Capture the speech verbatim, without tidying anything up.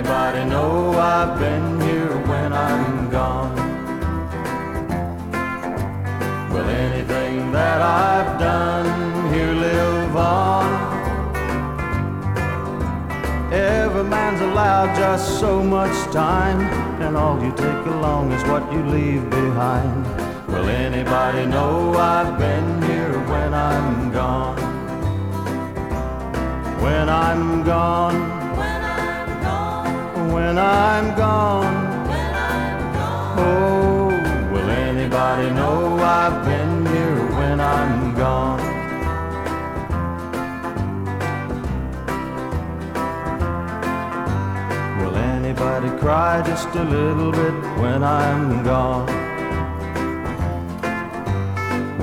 anybody know I've been here when I'm gone? Will anything that I've done here live on? Every man's allowed just so much time, and all you take along is what you leave behind. Will anybody know I've been here when I'm gone? When I'm gone, When I'm gone, when I'm gone, when I'm gone. oh, will anybody know I've been here when I'm gone? Will anybody cry just a little bit when I'm gone?